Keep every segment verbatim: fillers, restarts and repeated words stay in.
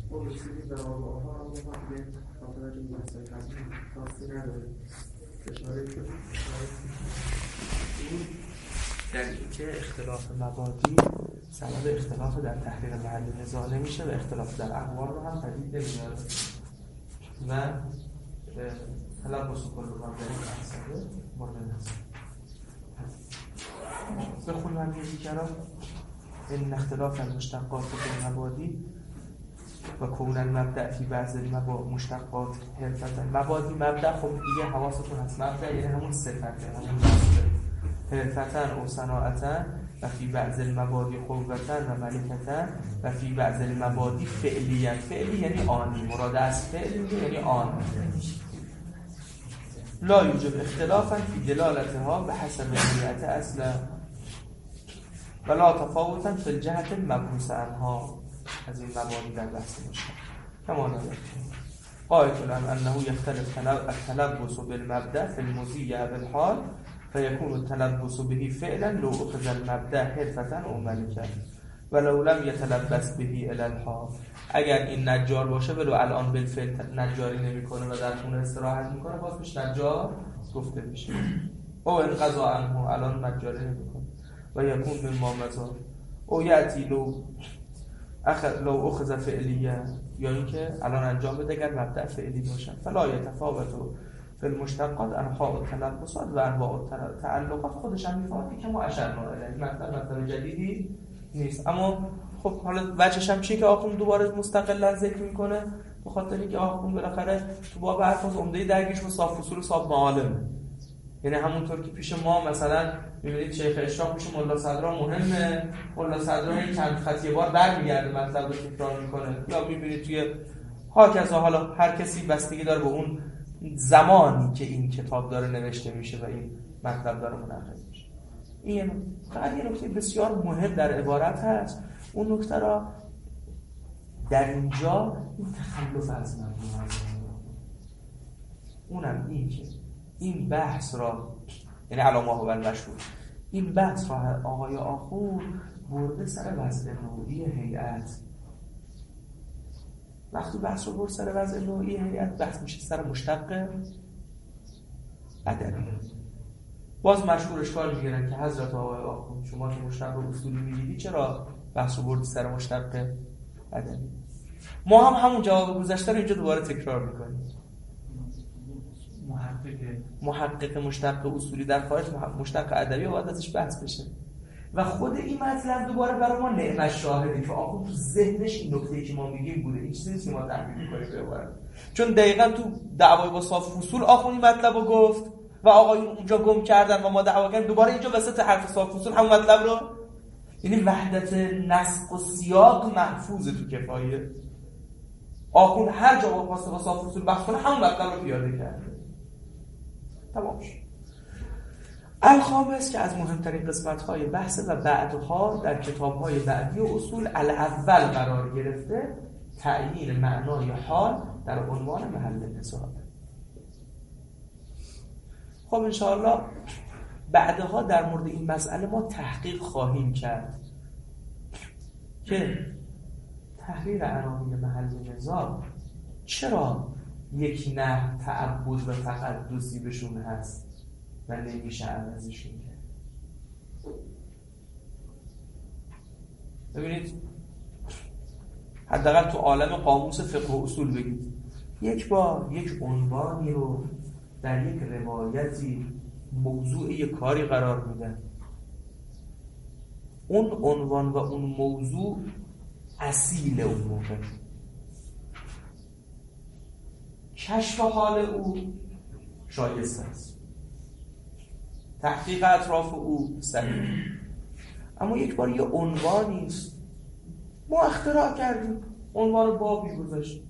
ما رسیدیم به آقاها اما هم یه خاطر از این مسئله خاصی نداریم اشاره کنیم در اینکه اختلاف مبادی سبب اختلاف در تحقیق محل نزاع نمیشه و اختلاف در اقوال رو هم پدید نمیاره و تلبس و کل رو هم داریم محصده مورد نظر بخون من یه دیگران این اختلاف المشتقات و المبادی و کون المبدأ فی بعض مشتقات حرفتا. مبادی مبدأ خب دیگه حواستون هست، مبدأ یعنی همون صفته، همون مصدر حرفتا و صناعتا و فی بعض المبادی قوتا و ملکتا و فی بعض المبادی فعلیه. فعلی یعنی آنی، مراد از فعلی یعنی آن. لا یوجب اختلافا فی دلالتها به حسب نیت اصلا ولا تفاوتا فی الجهت المبحوث عنها. از این مبانی در بحث مشتق کما نظر قائل الان انه یختلف التلبس بالمبدأ فی المضی بالحال فیکون التلبس به فعلا لو اخذ المبدأ حرفتا او ملکا ولو لم یتلبس به الی الحال. اگر این نجار باشه ولو الان بالفعل نجاری نمیکنه و در خونه استراحت میکنه باز بهش نجار گفته میشه. او انقضا عنه الان نجاری نمیکنه و یکون مما مزار او یأتی لو اخ لو اخذ فعلیه، یا اینکه الان انجام بده اگر مبدأ فعلی باشه. فلا یتفاوت فی المشتقات انواع التلبسات و انواع التعلقات. خودش هم میفهمه که ما اشرنا الیه مطلب مطلب جدیدی نیست. اما خب حالا وجهش هم چیه که آخوند دوباره مستقلا ذکر میکنه؟ به خاطر اینکه آخوند بالاخره تو باب الفاظ عمده درگیش با صاف اصول و صاف معالمه. یعنی همونطور که پیش ما مثلا می‌بینید شیخ اشراق پیش ملا صدرا مهمه، ملا صدرا این چند خطیه بار برمیگرده مطلب رو تکرار میکنه، یا می‌بینید توی هاکذا حالا هر کسی بستگی داره به اون زمانی که این کتاب داره نوشته میشه و این مطلب داره منعقد میشه. این فقط یه نکته بسیار مهم در عبارت هست، اون نکته را در اینجا این تخلف از مفهوم هست. اونم این که این بحث را یعنی علامه ها و المشهور این بحث را آقای آخوند برده سر وضع نوعی هیئت. وقتی بحث رو برد سر وضع نوعی هیئت بحث میشه سر مشتق ادبی. باز مشهور اشکال میگیرن که حضرت آقای آخوند شما که مشتق اصولی میگیدی چرا بحث رو بردی سر مشتق ادبی؟ ما هم همون جواب گذشته رو اینجا دوباره تکرار میکنیم. محقق محقق مشتق اصولی در خارج مشتق ادبی باید ازش بحث بشه و خود این مطلب دوباره برای ما نعمت شاهده که آخوند تو ذهنش این نکته‌ای که ما میگیم بوده. این چیزی نیست که ما تحقیق می‌کنیم به عبارت، چون دقیقاً تو دعوای با صاف اصول آخوند این مطلب رو گفت و آقایون اونجا گم کردن و ما دعوا کردیم دوباره اینجا وسط حرف صاف اصول همون مطلب رو، یعنی وحدت نسق و سیاق محفوظ تو کفایه. آخوند هر جا با صاف اصول بحث کنه همون مطلب رو پیاده کرده. تمام شد. الخامس که از مهمترین قسمت‌های بحث و بعدها در کتاب‌های بعدی و اصول الاول قرار گرفته تعیین معنای حال در عنوان محل نزاع. خب انشاءالله بعدها در مورد این مسئله ما تحقیق خواهیم کرد که تحریر عناوین محل نزاع چرا یک نحو تعبد و تقدسی بهشون هست و نمیشه عوضشون کرد. ببینید حداقل تو عالم قاموس فقه و اصول بگید یک بار یک عنوانی رو در یک روایتی موضوع یک کاری قرار میدن، اون عنوان و اون موضوع اصیل اون موقع، کشف حال او شایسته است، تحقیق اطراف او صحیح. اما یک بار یه عنوانی است ما اختراع کردیم، عنوان بابی گذاشتیم.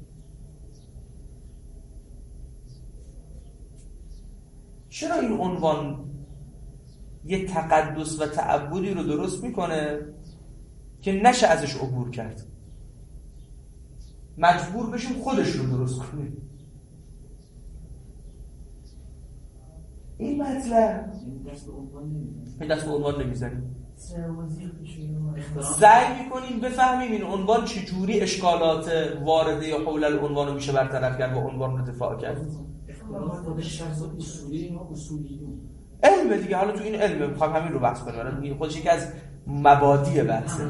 چرا این عنوان یه تقدس و تعبدی رو درست میکنه که نشه ازش عبور کرد، مجبور بشیم خودش رو درست کنیم؟ این مطلب این دست به عنوان نمیزنیم. سعی میکنیم بفهمیم این عنوان چجوری اشکالات وارده حول العنوان میشه برطرف کرد و عنوان رو دفاع کرد. علم دیگه، حالا تو این علم میخوام همین رو بحث کنیم، این خودش یکی از مبادی بحثه.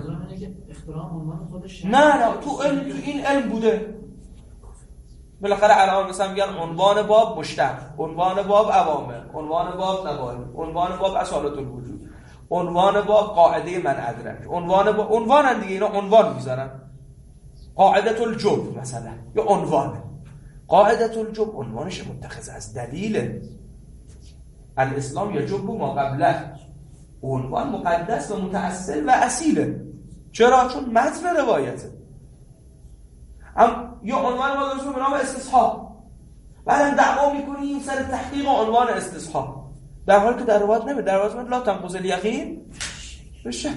نه نه تو علم، تو این علم بوده بالاخره. الان مثلا میگن عنوان باب مشتق، عنوان باب عوامل، عنوان باب نواهی، عنوان باب اصالت الوجود، عنوان باب قاعده من ادرک، عنوان باب عنوان دیگه، اینا عنوان میذارن. قاعده الجب مثلا یا عنوان قاعده الجب عنوانش متخذ از دلیل الاسلام یجب ما قبله. عنوان مقدس و متأصل و اصیله. چرا؟ چون متن روایته. ام یا عنوان ما داریم به نام استصحاب، بعدم دعوا میکنیم سر تحقیق عنوان استصحاب، در حالی که در روایت نمی در روایت لا تنقض الیقین بشه.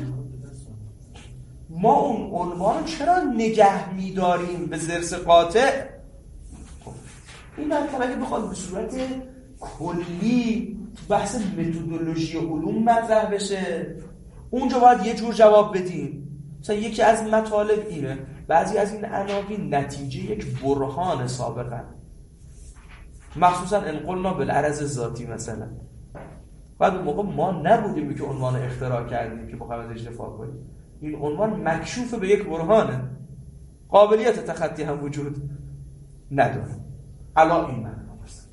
ما اون عنوان چرا نگه میداریم به ضرس قاطع؟ این مطلب اگه بخواد به صورت کلی تو بحث متدولوژی علوم مطرح بشه، اونجا باید یه جور جواب بدیم. مثلا یکی از مطالب اینه بعضی از این عناوین نتیجه یک برهان سابقه، مخصوصا ان قلنا بالعرض ذاتی مثلا. بعد اون موقع ما نبودیم که عنوان اختراع کردیم که بخوایم ازش دفاع کنیم. این عنوان مکشوف به یک برهانه، قابلیت تخطی هم وجود نداره. علا این معنی است.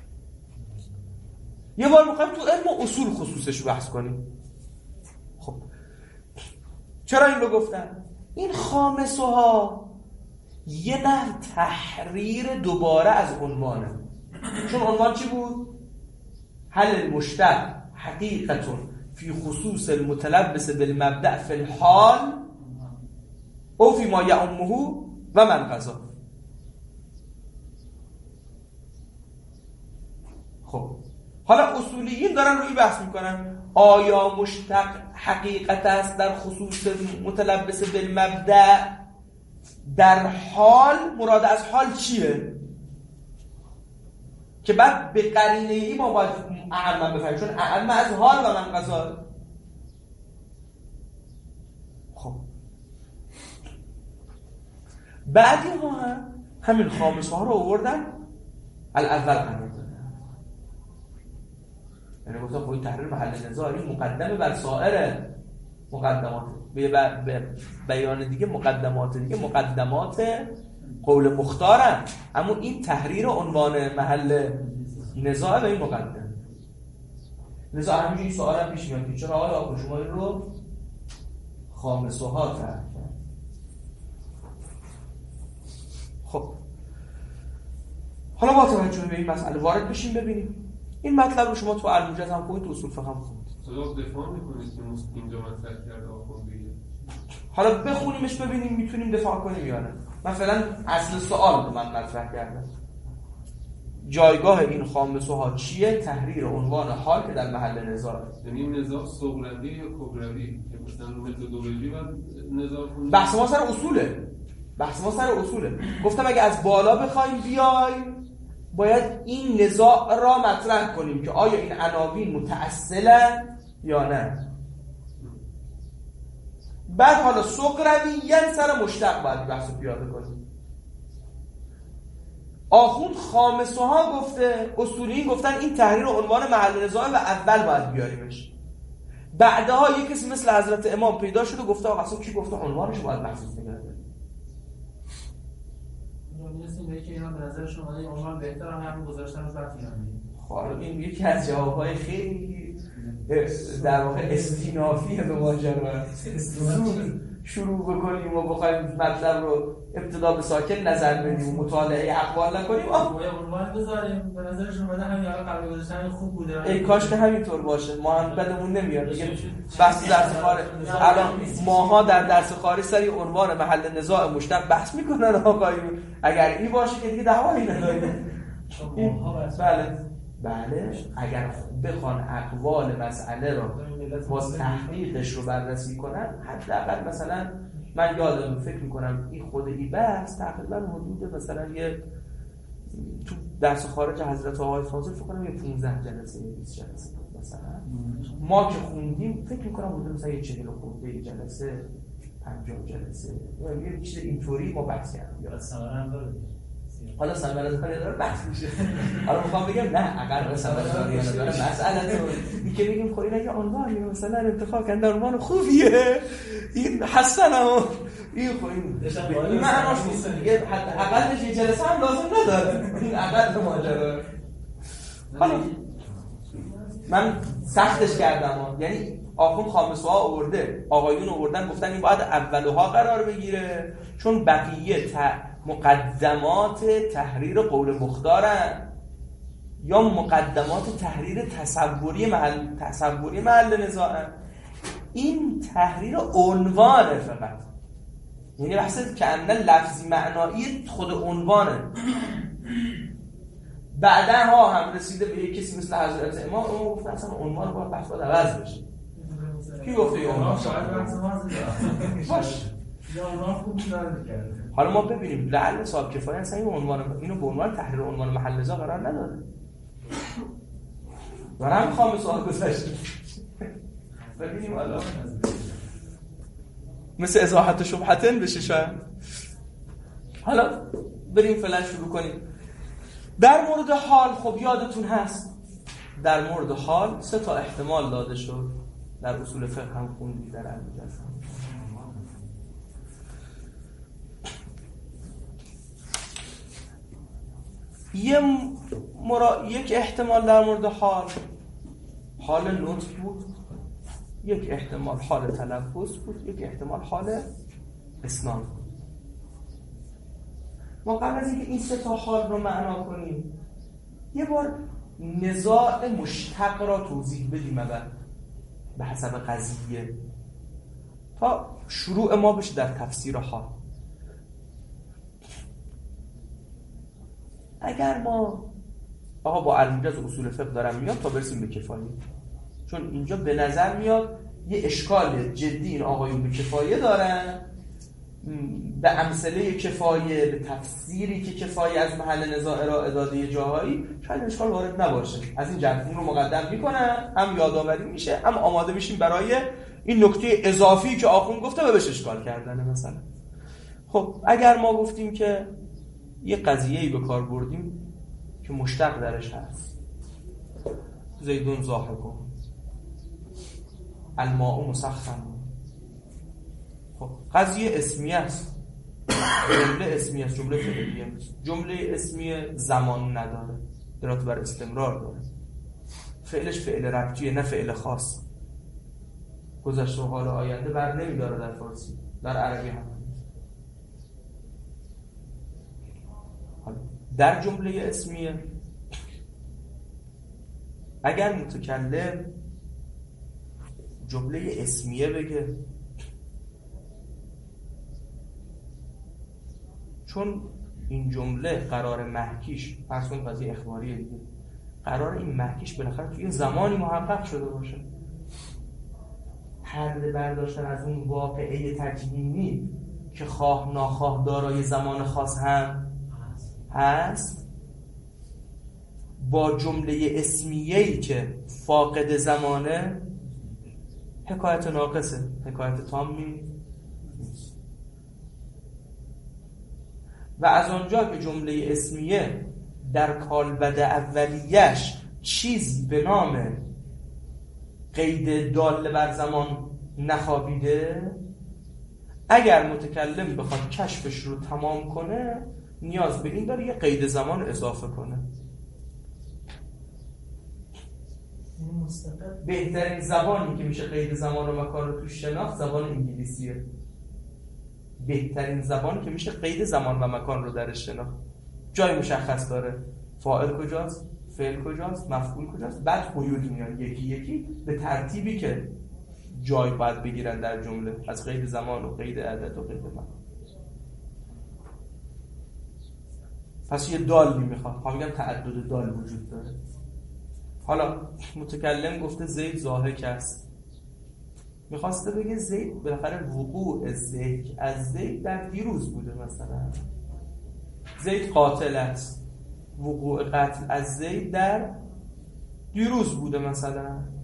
یه بار میخوایم تو علم اصول خصوصش رو بحث کنیم. خب چرا این رو گفتن؟ این خامسه ها یه نوع تحریر دوباره از عنوانه. چون عنوان چی بود؟ حل المشتق حقیقتون فی خصوص المتلبس بالمبدأ فی الحال او فی ما یعمه و من قضا. خب حالا اصولیین دارن روی بحث میکنن آیا مشتق حقیقت است در خصوص متلبس بالمبدأ؟ در حال مراد از حال چیه؟ که بعد به قرینه ای ما باید اعم بفهمیم، چون اعم از حال و من قضا. خب بعدی ها هم همین خامسه ها رو آوردن الاول قرار دادن. یعنی گفتم خواهی تحریر محل نزاع این مقدمه بر سایر مقدمات. به بیان دیگه مقدمات دیگه مقدمات قول مختارن، اما این تحریر عنوان محل نزاع به این مقدم. نزاع همینجوری این سوال هم پیش میاد که چرا آقای آقا شما این رو خامسه ها تحریر کرد؟ خب حالا با توجه به این مسئله وارد بشیم ببینیم این مطلب رو شما تو الموجز هم خوندید، تو اصول فقه هم خوندید. صدا دفاع میکنید که اینجا مطرح کرده آخوند دیگه. حالا بخونیمش ببینیم میتونیم دفاع کنیم یا نه. مثلا اصل سوال رو من مطرح کردم، جایگاه این خامسه ها چیه؟ تحریر عنوان حال که در محل نزاع. یعنی این نزاع صغروی یا کبروی که مثلا متدولوژی و نزاع کنیم. بحث ما سر اصوله. بحث ما سر اصوله. گفتم اگه از بالا بخوایم بیایم باید این نزاع را مطرح کنیم که آیا این عناوین متأصلن یا نه. بعد حالا صغرویاً سر مشتق باید بحث رو پیاده کنیم. آخوند خامسه ها گفته، اصولیین گفتن این تحریر عنوان محل نزاع و اول باید بیاریمش. بعدها یک کسی مثل حضرت امام پیدا شده گفته آقا اصلا کی گفته عنوانش باید محفوظ نگه داریم. می‌رسیم به اینکه اینا به نظر شما این عنوان بهتره همون گذاشتن رو بعد می‌گیرن. خب این یکی از جواب‌های خیلی در واقع استینافیه به ماجرا. شروع بکنیم و بخوایم مطلب رو ابتدا به ساکن نظر بدیم و مطالعه اقوال نکنیم. آه عنوان بذاریم به نظر شما همین حالا قبل گذاشتن خوب بوده. ای کاش که همینطور باشه. ما هم بدمون نمیاد دیگه. بحث درس خارج الان ماها در درس خارج سری عنوان محل نزاع مشتق بحث میکنن آقایون. اگر این باشه که دیگه دعوایی نداره. بله بله اگر بخوان اقوال مسئله رو باز تحقیقش رو بررسی کنن، حداقل مثلا من یادم فکر میکنم این خود این بحث تقریبا حدود مثلا یه تو درس خارج حضرت آقای فاضل فکر کنم یه پانزده جلسه یا بیست جلسه بود مثلا ما که خوندیم فکر میکنم بوده مثلا یه چهل خورده جلسه پنجاه جلسه یه چیز اینطوری ما بحث کردیم. یا ثمره هم داره. حالا ثمره داره داره بحث میشه. حالا میخوام بگم نه اگر ثمره داره یا نداره مسئله تو این که میگیم خب این اگه عنوان مثلا انتخاب کردن عنوان خوبیه این حسنه این خب این معناش نیست دیگه، حداقلش یه جلسه هم لازم نداره این اقل ماجرا. حالا من سختش کردم، یعنی آخوند خامسوها آورده، آقایون آوردن گفتن این باید اولوها قرار بگیره چون بقیه مقدمات تحریر قول مختارن یا مقدمات تحریر تصوری محل تصوری محل نزاعن. این تحریر عنوانه فقط، یعنی بحث کأنه لفظی معنایی خود عنوانه. بعدا ها هم رسیده به یک کسی مثل حضرت امام، اون گفته اصلا عنوان باید بحث باید عوض بشه. کی گفته این عنوان؟ باش حالا ما ببینیم لعل صاحب کفایه اصلا این عنوان اینو به عنوان تحریر عنوان محل نزاع قرار نداده. برام خام سوال گذاشت. ببینیم حالا مثل ازاحت و شبهتن بشه شاید. حالا بریم فعلا شروع کنیم. در مورد حال خب یادتون هست در مورد حال سه تا احتمال داده شد، در اصول فقه هم خوندی در علیجز هم. یه مرا... یک احتمال در مورد حال حال نطق بود، یک احتمال حال تلفظ بود، یک احتمال حال اسناد بود. ما قبل از اینکه این سه تا حال رو معنا کنیم یه بار نزاع مشتق را توضیح بدیم بعد به حسب قضیه تا شروع ما بشه در تفسیر حال. اگر ما آقا با علم‌جز اصول فقه دارم میاد تا برسیم به کفایه، چون اینجا به نظر میاد یه اشکال جدی این آقایون به کفایه دارن، به امثله کفایه، به تفسیری که کفایه از محل نزاع ارائه داده جاهایی شاید اشکال وارد نباشه. از این جهت اون رو مقدم میکنن، هم یادآوری میشه هم آماده میشیم برای این نکته اضافی که آخوند گفته و بهش اشکال کردن. مثلا خب اگر ما گفتیم که یه قضیه‌ای به کار بردیم که مشتق درش هست، زیدون ضاحکون الماء مسخن، خب قضیه اسمیه است، جمله اسمیه است، جمله فعلیه است. جمله اسمیه زمان نداره، ارادت بر استمرار داره، فعلش فعل ربطیه نه فعل خاص، گذشته و حال آینده بر نمیداره در فارسی، در عربی هم. در جمله اسمیه اگر متکلم جمله اسمیه بگه، چون این جمله قرار محکیش فرض کن قضیه اخباریه دیگه، قرار این محکیش بالاخره توی زمانی محقق شده باشه. پرده برداشتن از اون واقعه تکوینی که خواه ناخواه دارای زمان خاص هم هست با جمله اسمیه‌ای که فاقد زمانه حکایت ناقصه، حکایت تامی نیست. و از آنجا که جمله اسمیه در کالبد اولیش چیزی به نام قید داله بر زمان نخوابیده، اگر متکلم بخواد کشفش رو تمام کنه نیاز به این داره یه قید زمان اضافه کنه. بهترین زبانی که میشه قید زمان و مکان رو توش شناخت زبان انگلیسیه. بهترین زبانی که میشه قید زمان و مکان رو درش شناخت. جای مشخص داره، فاعل کجاست، فعل کجاست، مفعول کجاست، بعد قیود میان یکی یکی به ترتیبی که جای باید بگیرن در جمله، از قید زمان و قید عدد و قید مکان. پس یه دالی میخواد، ها میگم تعدد دال وجود داره. حالا متکلم گفته زید ضاحک است، میخواسته بگه زید بالاخره وقوع ضحک از زید در دیروز بوده، مثلا زید قاتل است، وقوع قتل از زید در دیروز بوده مثلا.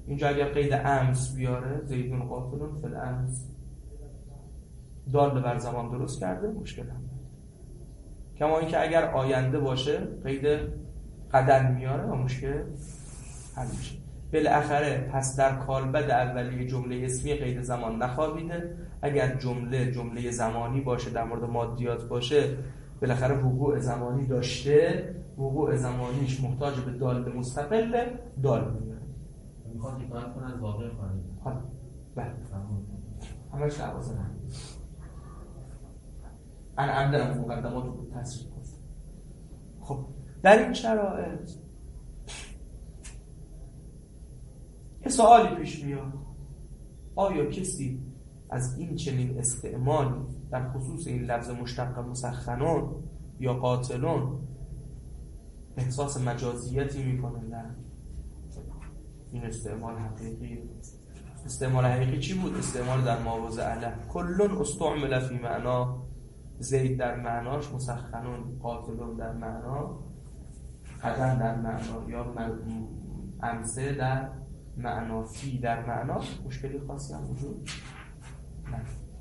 اینجا اگر قید امس بیاره زیدون قاتلون فی الامس دال بر زمان درست کرده، مشکل هم کما اینکه اگر آینده باشه قید قدن میاره و مشکل حل میشه. بالاخره پس در کالبد اولیه جمله اسمی قید زمان نخوابیده. اگر جمله جمله زمانی باشه در مورد مادیات باشه بالاخره وقوع زمانی داشته، وقوع زمانیش محتاج به دال مستقل دال میاره. میخواد حکایت کنه از واقع خارجی. حالا بله همش لوازم هم انا عمدن مقدمات رو تصریح کنم. خب در این شرایط یه سوالی پیش میاد، آیا کسی از این چنین استعمالی در خصوص این لفظ مشتق مسخنون یا قاتلون احساس مجازیتی میکنه؟ نه، این استعمال حقیقی. استعمال حقیقی چی بود؟ استعمال در مواضع علیه. کلون استعمل فی معنا، زید در معناش، مسخنون قاتلون در معنا، قدن در معنا یا امثه در معنا، فی در معنا. مشکلی خاصی هم وجود نه.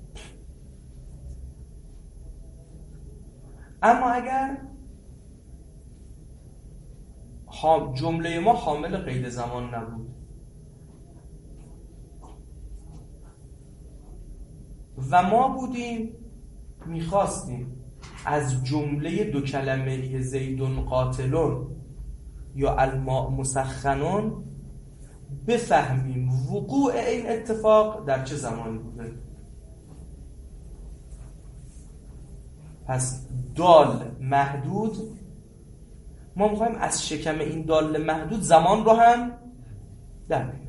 اما اگر جمله ما حامل قید زمان نبود و ما بودیم میخواستیم از جمله دو کلمه زیدون قاتلون یا الماء مسخنون بفهمیم وقوع این اتفاق در چه زمانی بوده، پس دال محدود، ما میخوایم از شکم این دال محدود زمان رو هم در بیاریم.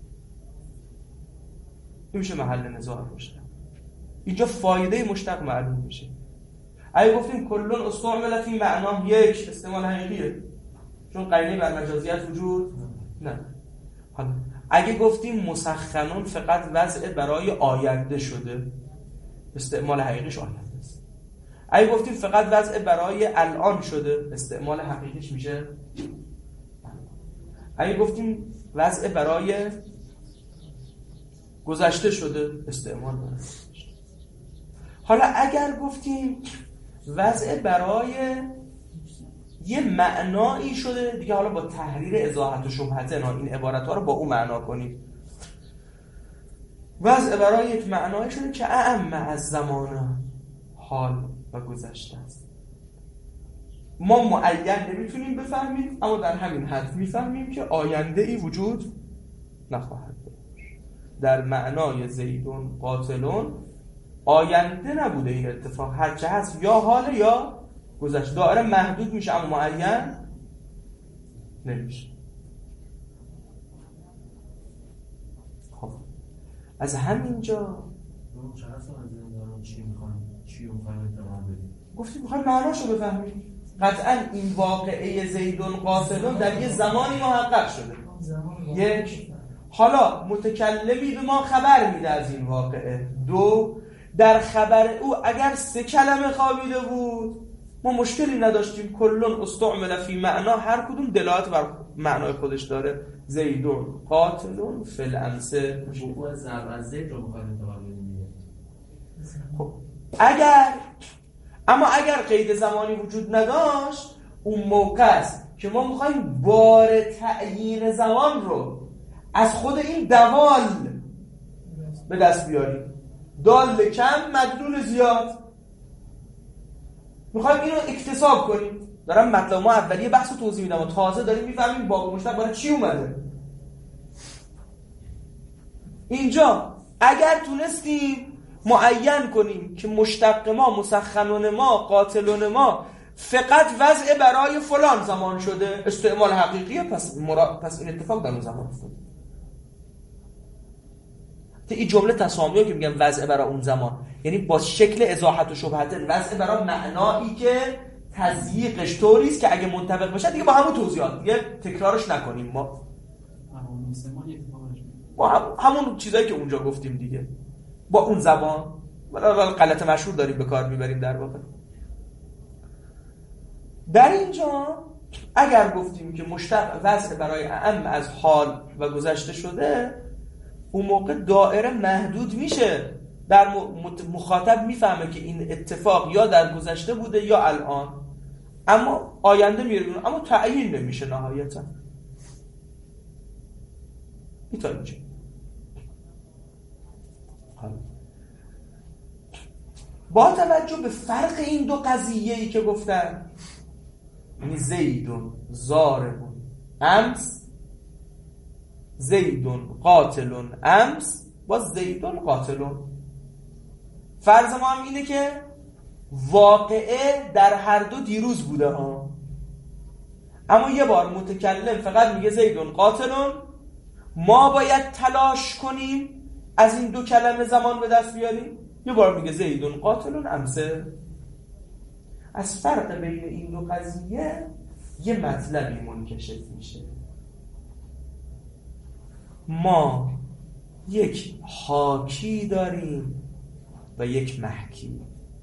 این میشه محل نزاع مشتق. اینجا فایده مشتق معلوم میشه. اگه گفتیم کلون استعمل فی معنام، یک استعمال حقیقیه چون قرینه بر مجازیت وجود نه. حالا اگه گفتیم مسخنون فقط وضع برای آینده شده، استعمال حقیقیش آینده است. اگه گفتیم فقط وضع برای الان شده، استعمال حقیقیش میشه. اگه گفتیم وضع برای گذشته شده، استعمال برای. حالا اگر گفتیم وضع برای یه معنایی شده دیگه، حالا با تحریر اضاحت و شبهت این عبارت ها رو با اون معنا کنید. وضع برای یک معنایی شده که اعم از زمان حال و گذشته است. ما معین نمیتونیم بفهمیم، اما در همین حد میفهمیم که آینده ای وجود نخواهد داشت. در معنای زیدون قاتلون آینده نبوده این اتفاق، هرچه هست یا حال یا گذشته. دائره محدود میشه اما معین نمیشه. خب از همینجا گفتیم میخوایم معناشو بفهمیم. قطعا این واقعه زیدون قاتلون در یه زمانی محقق شده. یک، حالا متکلمی به ما خبر میده از این واقعه. دو، در خبر او اگر سه کلمه خوابیده بود ما مشکلی نداشتیم. کلون استعمل فی معنا، هر کدوم دلالت بر معنای خودش داره. زیدون قاتلون فی الامثه. وقوع ضرب از زید رو می‌خوایم انتقال بدیم. خب اگر اما اگر قید زمانی وجود نداشت، اون موقع است که ما می‌خوایم بار تعیین زمان رو از خود این دوال به دست بیاریم. دال کم مدلول زیاد، میخوایم اینو اکتساب کنیم. دارم مطلب ما اولیه بحث رو توضیح میدم و تازه داریم میفهمیم باب مشتق برای چی اومده. اینجا اگر تونستیم معین کنیم که مشتق ما، مسخنون ما، قاتلون ما فقط وضع برای فلان زمان شده، استعمال حقیقیه، پس مرا... پس این اتفاق در اون زمان افتاد. این جمله تسامیه که میگم وضع برای اون زمان، یعنی با شکل اضاحت و شبهت، وضع برای معنایی که تضییقش طوری است که اگه منطبق بشه دیگه با همون توضیحات دیگه تکرارش نکنیم. ما با هم... همون چیزایی که اونجا گفتیم دیگه با اون زبان، ولی غلط مشهور داریم به کار میبریم. در واقع در اینجا اگر گفتیم که مشتق وضع برای اعم از حال و گذشته شده، اون موقع دائره محدود میشه، در مخاطب میفهمه که این اتفاق یا در گذشته بوده یا الان، اما آینده میره، اما تعیین نمیشه نهایتا. این تا اینجا. با توجه به فرق این دو قضیه‌ای که گفتن، یعنی زیدون ضاربون امس، زیدون قاتلون امس، با زیدون قاتلون، فرض ما هم اینه که واقعه در هر دو دیروز بوده ها، اما یه بار متکلم فقط میگه زیدون قاتلون، ما باید تلاش کنیم از این دو کلمه زمان به دست بیاریم، یه بار میگه زیدون قاتلون امسه. از فرق بین این دو قضیه یه مطلبی منکشف میشه. ما یک حاکی داریم و یک محکی.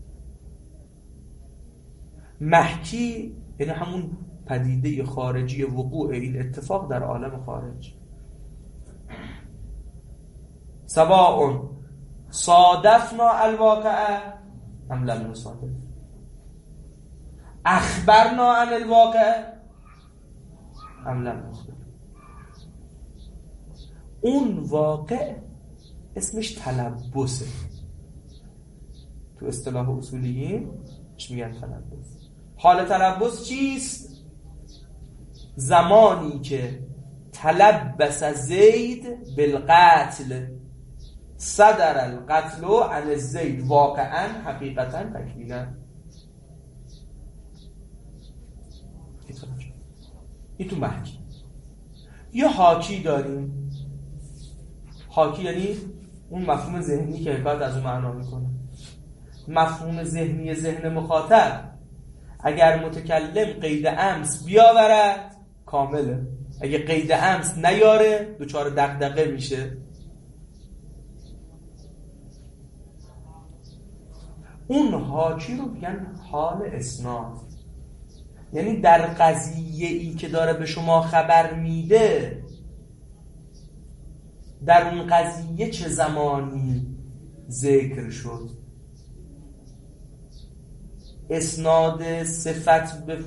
محکی یعنی همون پدیده خارجی وقوع این اتفاق در عالم خارج. سواء صادفنا الواقع ام لم نصادف، اخبرنا عن الواقع ام لم نخبر. اون واقع اسمش تلبسه، تو اصطلاح اصولیین چی میگن؟ تلبس. حال تلبس چیست؟ زمانی که تلبس زید بالقتل، صدر القتل عن زید واقعا حقیقتا تکمیلا. این تو محکی. یه حاکی داریم. حاکی یعنی اون مفهوم ذهنی که حکایت از اون معنا میکنه. مفهوم ذهنی ذهن مخاطب اگر متکلم قید امس بیاورد کامله، اگه قید امس نیاره دوچار دغدغه میشه. اون حاکی رو میگن حال اسناد، یعنی در قضیه ای که داره به شما خبر میده، در اون قضیه چه زمانی ذکر شد، اسناد صفت به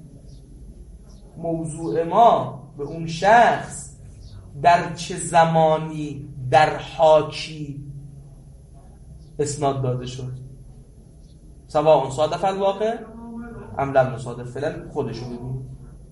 موضوع ما به اون شخص در چه زمانی در حاکی اسناد داده شد. سواء صادف الواقع ام لم نصادف. فعلا خودشو ببین.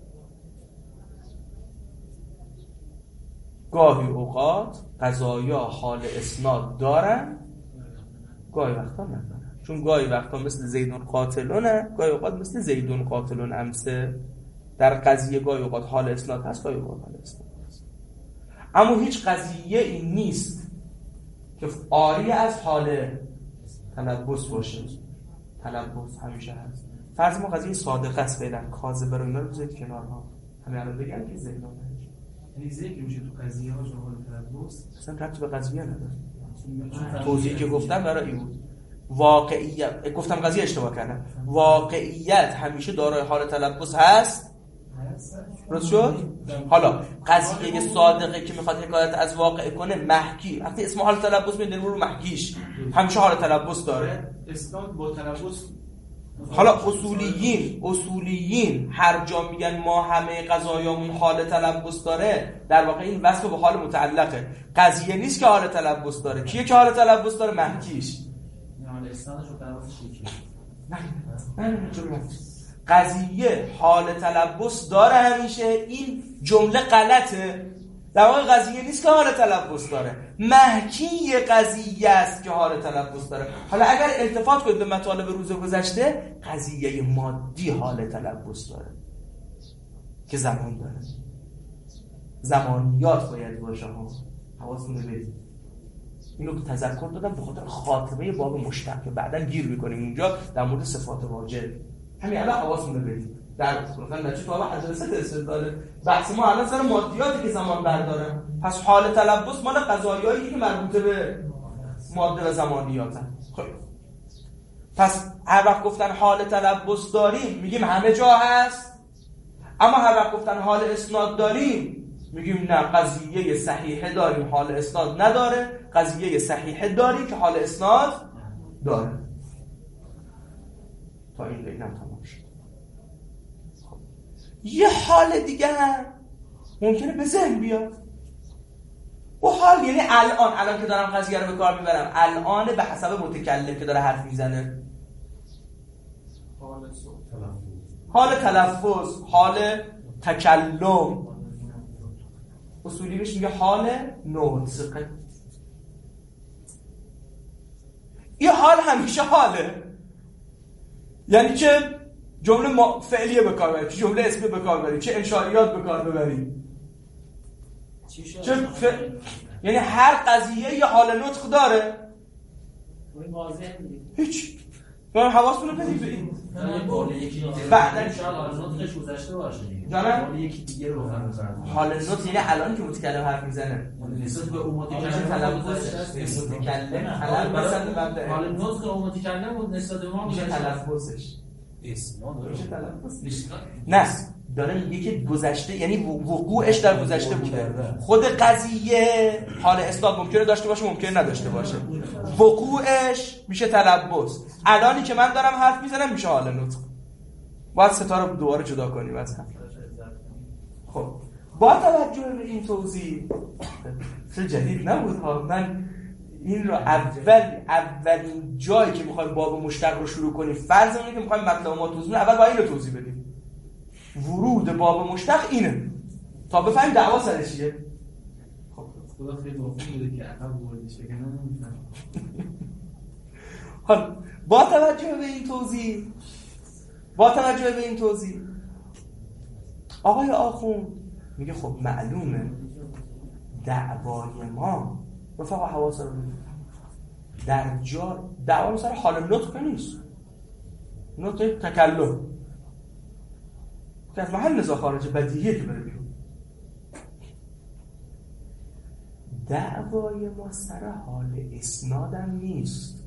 گاهی اوقات قضایا حال اسناد دارن، گاهی وقتا ندارن. چون گاهی وقتا مثل زیدون قاتلونه، گاهی اوقات مثل زیدون قاتلون امسه. در قضیه گاهی اوقات حال اسناد هست، گاهی اوقات حال اسناد هست. اما هیچ قضیه این نیست که عاری از حال تلبس باشه. تلبس همیشه هست. فرض ما قضیه صادقه است، فعلا کاذبه رو اینا رو بذارید کنار ها، همین الان بگم که ذهن ها نمیشه، یعنی ذکر میشه تو قضیه ها جمهور تلبس اصلا ربطی به قضیه نداره. توضیحی که گفتم برای این بود. واقعیت گفتم قضیه اشتباه کردم. واقعیت همیشه دارای حال تلبس هست. درست شد؟ حالا قضیه صادقه که میخواد حکایت از واقع کنه، محکی، وقتی اسم حال تلبس میاد رو محکیش همیشه حال تلبس داره. اسناد با تلبس. حالا اصولیین اصولیین هر جا میگن ما همه قضایامون حال تلبس داره، در واقع این وصف به حال متعلقه. قضیه نیست که حال تلبس داره. کیه که حال تلبس داره؟ محکیش. نه حال اسنادش رو تلبسش یکی. نه نه قضیه حال تلبس داره همیشه. این جمله غلطه. در واقع قضیه نیست که حال تلبس داره، محکی قضیه است که حال تلبس داره. حالا اگر التفات کنید به مطالب روز گذشته، قضیه مادی حال تلبس داره که زمان داره، زمانیات باید باشه ها. حواستون رو بدید. اینو تذکر دادم به خاطر خاتمه باب مشتق که بعداً گیر میکنیم اونجا در مورد صفات واجب. همین الان حواستون رو بدید. در مثلا نچه تو الان ادرسه درست داره. بحث ما الان سر مادیاتی که زمان برداره. پس حال تلبس مال قضایایی که مربوطه به ماده و زمانیاتن. خب پس هر وقت گفتن حال تلبس داریم میگیم همه جا هست، اما هر وقت گفتن حال اسناد داریم میگیم نه، قضیه صحیحه داریم حال اسناد نداره، قضیه صحیحه داری که حال اسناد داره. تا این بینم تمام شد. خب. یه حال دیگه هم ممکنه به ذهن بیاد. و حال یعنی الان الان که دارم قضیه رو به کار میبرم، الان به حسب متکلم که داره حرف میزنه، حال تلفظ، حال تکلم، اصولی بهش میگه حال نطق. این حال همیشه حاله، یعنی چه جمله فعلیه به کار ببری، چه جمله اسمی به کار ببری، چه انشائیات به کار ببری، چه ف... یعنی هر قضیه یه حال نطق داره. هیچ من حواستون رو بدید به این بعدن حال نطقش گذشته باشه جانم یکی دیگه رو بخوام حال نطق یعنی الان که متکلم حرف میزنه نسبت به اون متکلم تلفظش متکلم الان مثلا مبدا حال نطق اون متکلم بود نسبت به ما میشه تلفظش اسم میشه تلفظ نه داره میگه که گذشته یعنی وقوعش در گذشته بوده. خود قضیه حال اسناد ممکنه داشته باشه ممکنه نداشته باشه، وقوعش میشه تلبس. الانی که من دارم حرف میزنم میشه حال نطق. باید ستا رو دوباره جدا کنیم از هم. خب با توجه به این توضیح چه جدید نبود ها، من این رو اول اولین جایی که میخوایم باب مشتق رو شروع کنیم فرض اینه که میخوایم مطلب ما توضیح اول با این رو توضیح بدیم. ورود باب مشتق اینه تا بفهمیم دعوا سر چیه. خب خدا خیلی مفهوم بوده که عقب وردش بگم نمیفهمم. حالا با توجه به این توضیح با توجه به این توضیح آقای آخوند میگه خب معلومه دعوای ما رفقا حواس رو بدید در جا دعوا سر حال نطق نیست، نطق تکلم که از محل نزاع خارجه بدیهیه که بره بیرون. دعوای ما سر حال اسنادم نیست.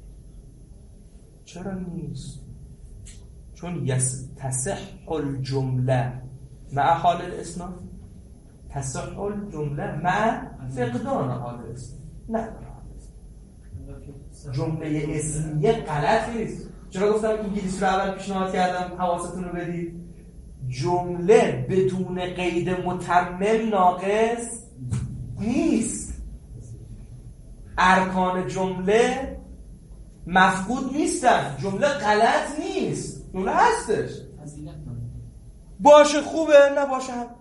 چرا نیست؟ چون یس تصح الجمله مع حال الاسناد، تصح الجمله مع فقدان حال الاسناد. نه جمله اسمیه غلط نیست. چرا گفتم انگلیسی رو اول پیشنهاد کردم حواستون رو بدید؟ جمله بدون قید متمم ناقص نیست، ارکان جمله مفقود نیستن، جمله غلط نیست، جمله هستش، باشه خوبه نباشه هم.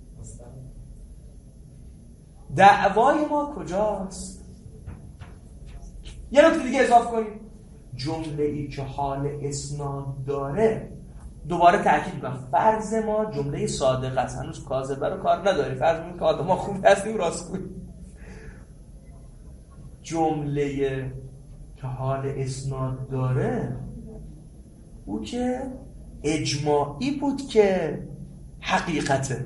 دعوای ما کجاست؟ یه نکته دیگه اضافه کنیم، جمله ای که حال اسناد داره دوباره تأکید میکنم فرض ما جمله صادقه است، هنوز کاذبه رو کار نداری، فرض میکنم که آدم ما خوب هستیم راستگویی. جمله که حال اسناد داره او که اجماعی بود که حقیقته،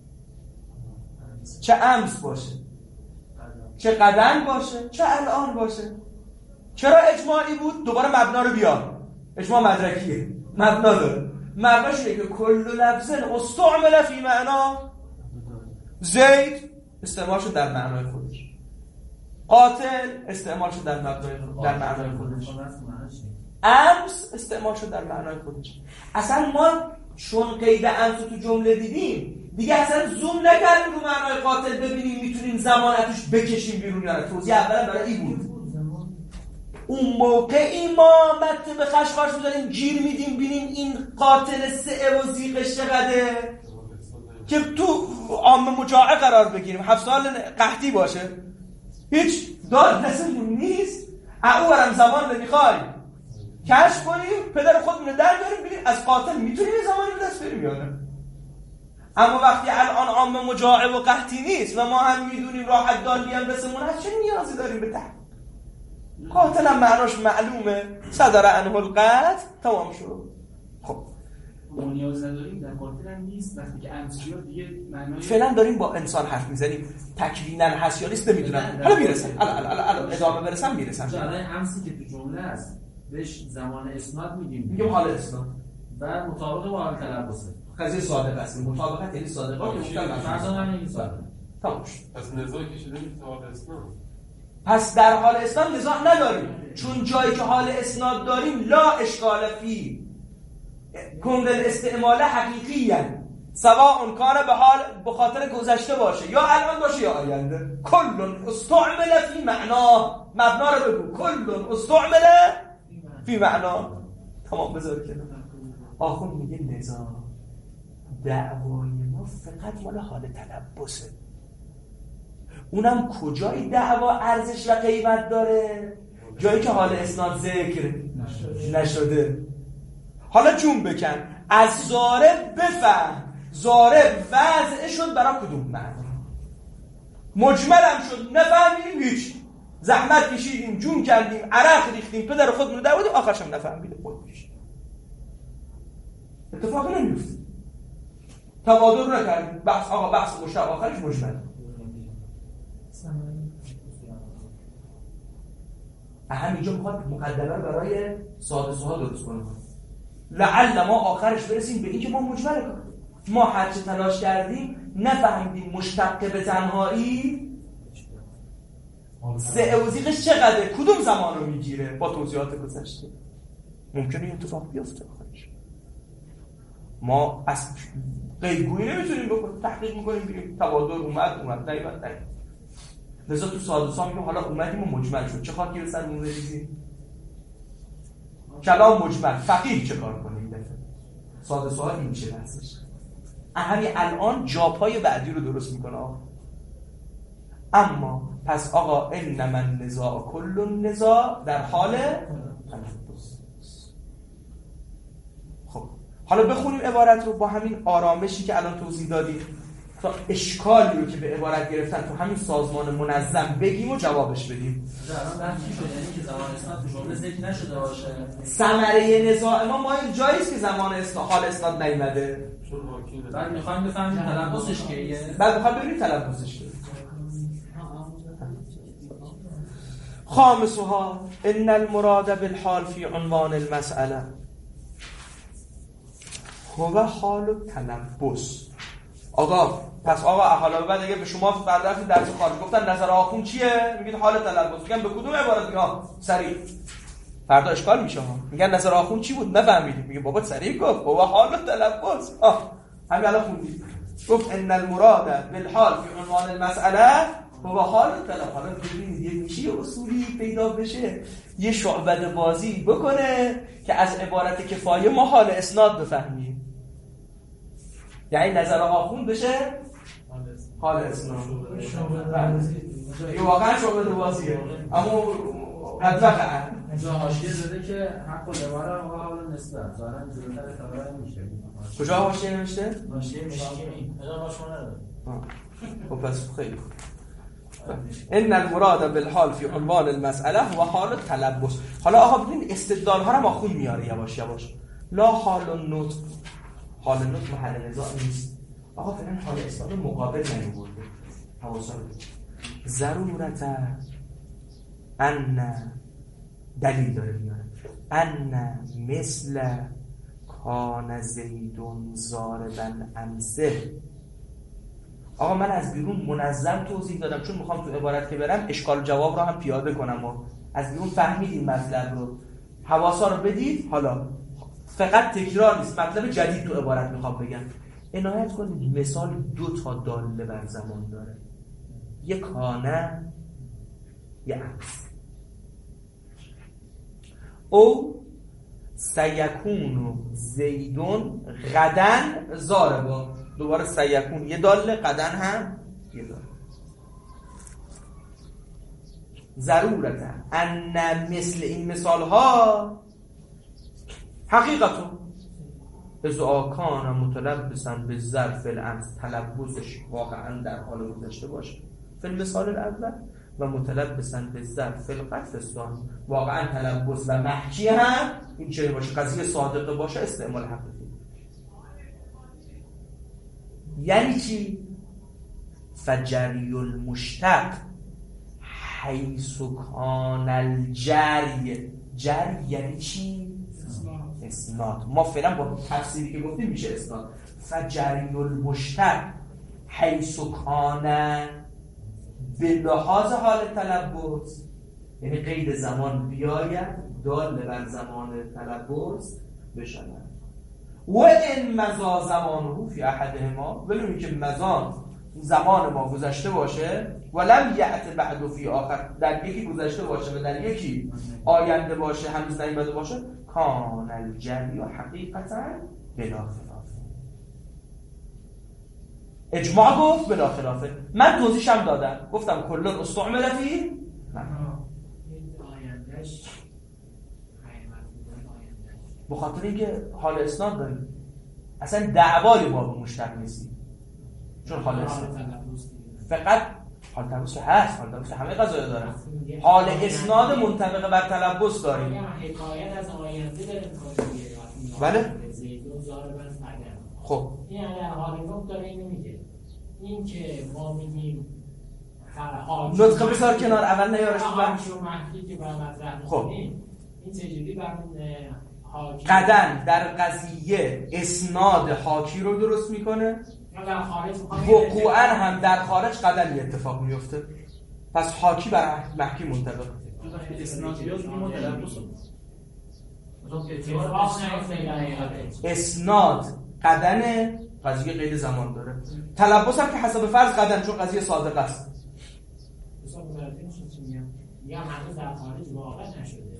چه امس باشه چه قدم باشه چه الان باشه. چرا اجماعی بود؟ دوباره مبنا رو بیار، اجماع مدرکیه، مبنا داره. مبناش اینه که کل لفظ استعمل فی معنا زید استعمال شد در معنای خودش، قاتل استعمال شد در معنای در معنای خودش، امس استعمال شد در معنای خودش. اصلا ما چون قید امس تو جمله دیدیم دیگه اصلا زوم نکردیم رو معنای قاتل ببینیم میتونیم زمان ازش بکشیم بیرون یا نه. توضیح اول برای این بود اون موقعی ما متن به خشخاش می‌ذاریم گیر میدیم ببینیم این قاتل سه و زیقش چقدره که تو عام مجاعه قرار بگیریم، هفت سال قحطی باشه، هیچ داد دستمون نیست، او برم زمان نمیخوای کشف کنیم پدر خودمون در بیاریم ببینیم از قاتل میتونیم زمانی به دست بریم یا نه. اما وقتی الان عام مجاعه و قحطی نیست و ما هم میدونیم راحت دالی هم رسمون هست، چه نیازی داریم به تحقیق؟ قاتل هم معناش معلومه، صدر عنه القتل، تمام شد. خب اون نیاز نداریم در قاتل هم نیست، وقتی که امس بیاد دیگه معنای فعلا داریم با انسان حرف میزنیم، تکوینا هست یا نیست نمیدونم، حالا میرسم الان الان الان ادامه برسم میرسم. الان امسی که تو جمله است بهش زمان اسناد میگیم، میگیم حال اسناد، و مطابق با حال تلبسه. قضیه صادق است. مطابقت یعنی صادقات که گفتم فرضاً همین صادق. تمام شد. پس نزاع کشیده میشه حال اسناد. پس در حال اسناد نزاع نداریم، چون جایی که حال اسناد داریم لا اشکال فی کند الاستعمال حقیقی هست، سواء کان به حال به خاطر گذشته باشه یا الان باشه یا آینده. کل استعمل فی معنا، مبنا رو بگو، کل استعمل فی معنا. تمام بذار کنار. آخون میگه نزاع دعوای ما فقط مال حال تلبسه. اونم کجای دعوا ارزش و قیمت داره؟ جایی که حال اسناد ذکر نشده. حالا جون بکن، از ضارب بفهم ضارب وضع شد برای کدوم معنی، مجملم شد نفهمیدیم، هیچ زحمت کشیدیم، جون کردیم، عرق ریختیم، پدر خودمون رو دعوادیم، آخرش هم نفهمیدیم. خود میشه اتفاقی نمیفته، تبادل رو نکردیم، بحث آقا بحث مشتق آخرش مجمل. اهم اینجا میخواد مقدمه رو برای ساده سوال درست کنه، لعل ما آخرش برسیم به این که ما مجمل کنیم. ما هرچه تلاش کردیم نفهمیدیم مشتق به تنهایی سه اوزیقش چقدره، کدوم زمان رو میگیره با توضیحات گذشته. ممکنه این اتفاق بیفته آخرش. ما از قیدگویی نمیتونیم بکنیم، تحقیق میکنیم بگیم تبادل اومد اومد نیومد نیومد. لذا تو ساده سا میگم حالا اومدیم و مجمل شد، چه خاکی به سرمون بریزیم؟ کلام مجمل، فقیه چه کار کنه این دفعه؟ ساده سوال این چه بحثش؟ همین الان جاپای بعدی رو درست میکنه آقا. اما پس آقا انما النزاع کل النزاع در حال تلبس. خب حالا بخونیم عبارت رو با همین آرامشی که الان توضیح دادیم تا اشکالی رو که به عبارت گرفتن تو همین سازمان منظم بگیم و جوابش بدیم. الان بحث شده یعنی که زمان اسناد تو جمله ذکر نشده باشه. ثمره نزاع ما ما این جاییست که زمان اسناد حال اسناد نیومده. بعد میخوایم بفهمیم تلبسش کیه. بعد میخوایم ببینیم تلبسش کیه. خامسها ان المراد بالحال فی عنوان المسأله هو حال التلبس. آقا پس آقا حالا بعد اگه به شما فردا درس خارج گفتن نظر آخون چیه؟ میگید حال تلبس. میگن به کدوم عبارت؟ میگن سریع. فردا اشکال میشه ها. میگن نظر آخون چی بود؟ نفهمیدید. میگه بابا سریع گفت هو حال تلبس. آه همین الان خوندید. گفت ان المراد بالحال فی عنوان المسأله هو حال تلبس. حالا ببینید یه میشه اصولی پیدا بشه، یه شعبده بازی بکنه که از عبارت کفایه ما حال اسناد بفهمیم. یعنی نظر آخون بشه حال اسناد. یه واقعا شعبده بازیه اما قدوقع اینجا حاشیه زده که حق العباره و حال نسبت ظاهرا جلوتر اعتبار نمیشه. کجا حاشیه نوشته؟ حاشیه مشکی اینا ما شما نداره. خب پس خیلی خوب. ان المراد بالحال فی عنوان المسأله هو حال التلبس. حالا آقا ببین استدلال ها رو ما خون میاره یواش یواش. لا حال النطق، حال النطق محل نزاع نیست. آقا فعلا حال اسناد مقابل نمی‌برده. حواسا ضرورت ان دلیل داره میاره ان مثل کان زیدون ضاربا امسه. آقا من از بیرون منظم توضیح دادم چون میخوام تو عبارت که برم اشکال جواب رو هم پیاده کنم و از بیرون فهمیدیم مطلب رو. حواسا رو بدید. حالا فقط تکرار نیست، مطلب جدید تو عبارت میخوام بگم. عنایت کنید مثال دو تا داله بر زمان داره، یک کانه یک عکس. او سیکون زیدون غدن ضاربا. دوباره سیکون یه داله، غدن هم یه داله. ضرورت ان مثل این مثال ها حقیقتو اذا کان متلبسا به ظرف الامس، تلبسش واقعا در حال گذشته باشه فی المثال الاول، و متلبسا به ظرف القفستان، واقعا تلبس و محکی هم این چه باشه، قضیه صادقه باشه، استعمال حقیقی. یعنی چی؟ فجری المشتق حیث کان الجری. جری یعنی چی؟ اسناد. ما فعلا با تفسیری که گفتیم میشه اسناد. فجری المشتق حیث کان به لحاظ حال تلبس، یعنی قید زمان بیاید دال بر زمان تلبس بشود. و این مضا زمانه فی احدهما، ولی که مضا زمان ما گذشته باشه ولم یأت بعد فی آخر، در یکی گذشته باشه و در یکی آینده باشه هنوز نیامده باشه، کان الجری حقیقتا بلا خلاف. اجماع گفت بلا خلافه. من توضیحشم دادم، گفتم کلون استعمل فی به خاطر اینکه حال اسناد داریم، اصلا دعوای باب مشتق نیستی، چون حال اسناد فقط حال تلبس هست، حال تلبس همه قضایا دارن، حال اسناد منطبق بر تلبس داریم. حکایت از آینده داریم کنیم. بله؟ زیدون ضارباً قدم. خب این اگر حال نطق داره اینو میگه. این که ما میگیم نطق بذار کنار، اول نیارش تو بحث شو محکی که بر مطرح خب می‌کنیم. این چجوری بر حاکی قدن در قضیه اسناد حاکی رو درست میکنه، در خارج وقوعا هم در خارج قدن اتفاق میفته، پس حاکی بر محکی منطبق. اسناد قدن قضیه قید زمان داره، تلبس هم که حسب فرض قدن، چون قضیه صادق است. یا هنوز در خارج واقع نشده.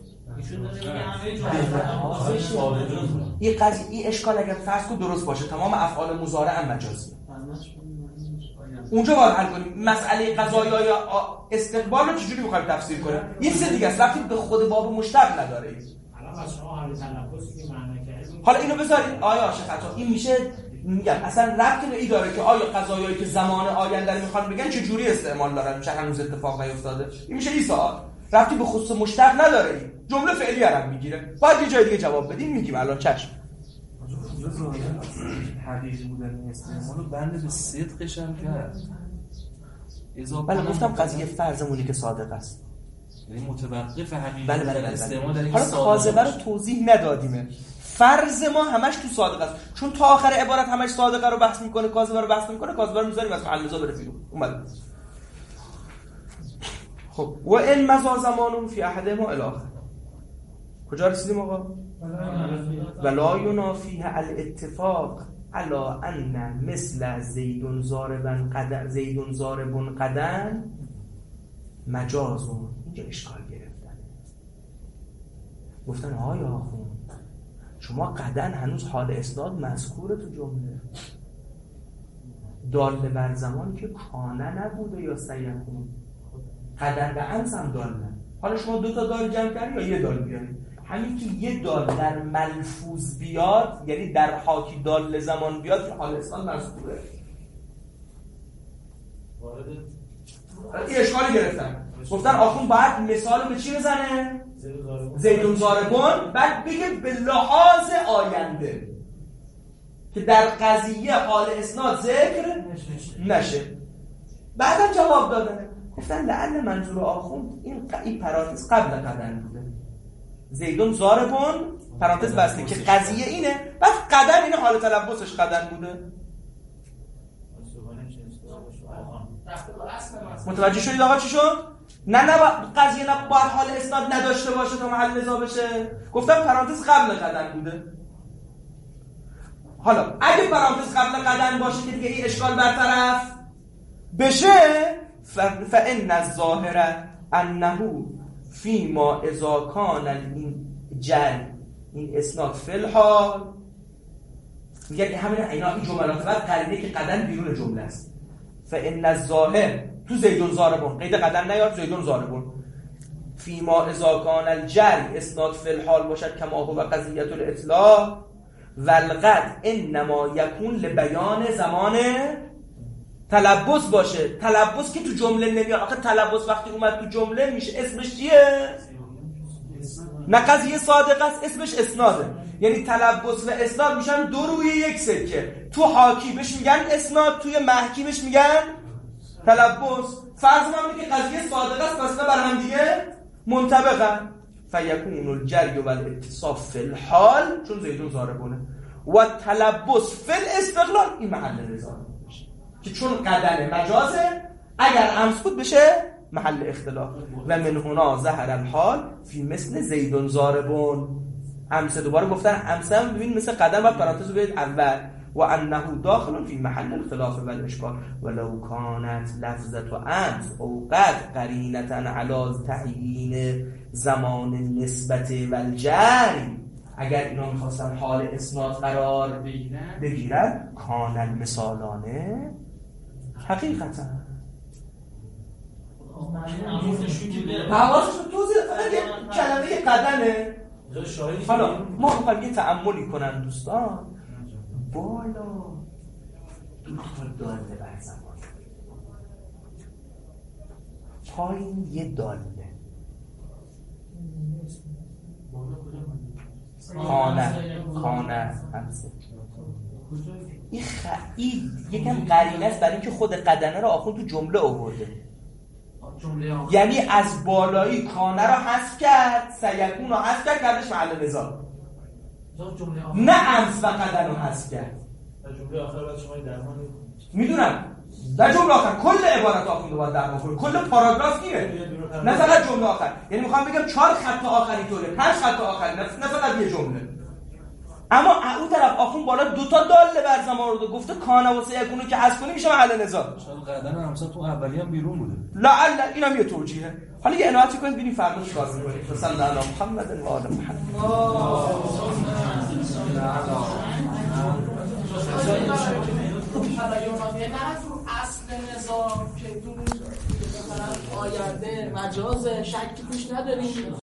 این قضیه این اشکال اگر فرض کو درست باشه تمام افعال مضارع هم مجازی، اونجا باید حل کنیم. مسئله قضایا یا استقبال رو چجوری می‌خوایم تفسیر کنیم؟ این سه دیگه است، ربطی به خود باب مشتق نداره. الان واسه شما حال تلبسی که معنی کردید، حالا اینو بذارید آیا شیخ عطا این میشه، میگم اصلا ربطی به این داره که آیا قضایایی که زمان آینده رو میخوان بگن چه جوری استعمال دارن، چه هنوز اتفاق نیفتاده. این میشه این سوال، ربطی به خصوص مشتق نداره، این جمله فعلی هم میگیره، باید یه جای دیگه جواب بدیم. میگیم الان چشم حقیقی بودن استعمالو بند به صدقش هم کرد. بله گفتم قضیه فرضمونی که صادق است، یعنی متوقف حقیقی بله بله بله استعمال در این حالا کاذبه رو توضیح ندادیم. فرض ما همش تو صادق است، چون تا آخر عبارت همش صادقه رو بحث میکنه، کاذبه رو بحث میکنه، کاذبه رو میذاریم از محل نزاع بره بیرون. اومد خب و این مضا زمانه فی احدهما الی آخر. کجا رسیدیم آقا؟ ولا ینافیه الاتفاق علی ان مثل زیدون ضاربن قدن زیدون ضاربن قدن مجازون. اینجا اشکال گرفتن، گفتن های آخوند شما قدن هنوز حال اسناد مذکوره تو جمله، داله بر زمان که کانه نبوده یا سیکون، قدن و انس هم داله. حالا شما دو تا دال جمع کردی یا یه دال بیاری، همین که یه دال در ملفوظ بیاد یعنی در حاکی دال زمان بیاد که حال اسناد مذکوره. این اشکالی گرفتن، گفتن آخون باید مثال به چی بزنه؟ زیدون ضاربون، بعد بگه به لحاظ آینده که در قضیه حال اسناد ذکر نشه. بعدم جواب دادن، گفتن لعل منظور آخون این این پرانتز قبل قدن بوده، زیدون ضاربون پرانتز بسته که قضیه اینه، بعد قدن اینه حال تلبسش قدن بوده. متوجه شدید آقا چی شد؟ نه نه قضیه نه باید حال اسناد نداشته باشه تا محل نزاع بشه. گفتم پرانتز قبل قدن بوده. حالا اگه پرانتز قبل قدن باشه که دیگه این اشکال برطرف بشه، فإن الظاهر انه فيما اذا كان این جل این اسناد فی الحال، میگه همین اینا این جملات بعد قرینه که قدن بیرون جمله است. فإن الظاهر تو زیدون ضاربون قید قدن نیاد، زیدون ضاربون فيما اذا كان الجل اسناد فی الحال باشد کما هو قضیه الاطلاق والقد انما یکون لبیان زمان تلبس باشه. تلبس که تو جمله نمیاد، آخه تلبس وقتی اومد تو جمله میشه اسمش چیه؟ نه قضیه صادق است، اسمش اسناده. یعنی تلبس و اسناد میشن دو روی یک سکه، تو حاکی بهش میگن اسناد، توی محکی بهش میگن تلبس. فرض ما اینه که قضیه صادق است، پس بر هم دیگه منطبقن. فیکون الجری و الاتصاف فی الحال، چون زیدون ضاربونه، و تلبس فی الاستقلال، این محل نزاع میشه که چون قدن مجازه اگر امس بود بشه محل اختلاف. و من هنا ظهر الحال فی مثل زیدون ضاربون. امس دوباره گفتن امس هم ببین مثل قدم و پرانتز بگید اول و انه داخل فی محل الخلاف و الاشکال ولو کانت لفظه امس اوقات قرینه علی تعیین زمان نسبت و الجری، اگر اینا میخواستن حال اسناد قرار بگیرن کان المثالانه حقیقتا حواسش رو توضیح فقط کلمه قدمه. حالا ما میخوایم یه تأملی کنن دوستان. بالا دو تا داله بر زمان، پایین یه داله، خانه خانه همسه. این خیلی یکم قرینه است برای اینکه خود قدنه رو آخون تو جمله آورده، یعنی از بالایی کانه رو حذف کرد، سیکون رو حذف کرد، کردش محل نزاع، نه امس و قدن رو حذف کرد. جمله آخر باید شما درمان میدونم در جمله آخر کل عبارت آخونده باید درمان کنید، کل پاراگراف نیه، نه فقط جمله آخر. یعنی میخوام بگم چهار خط آخری طوره، پنج خط آخری، نه فقط یه جمله. اما اون طرف آخون بالا دوتا داله بر زمان رو گفته کانه و سیکونو که حذف کنی میشه محل نزاع. شاید قدن همسا تو اولی هم بیرون بوده. لعل اینم یه توجیهه. حالا یه عنایتی کنید ببینیم فردا چیکار می‌کنید. صلی الله علی محمد و آل محمد. اصل نظام که تو مثلا آینده مجاز شکی توش نداریم.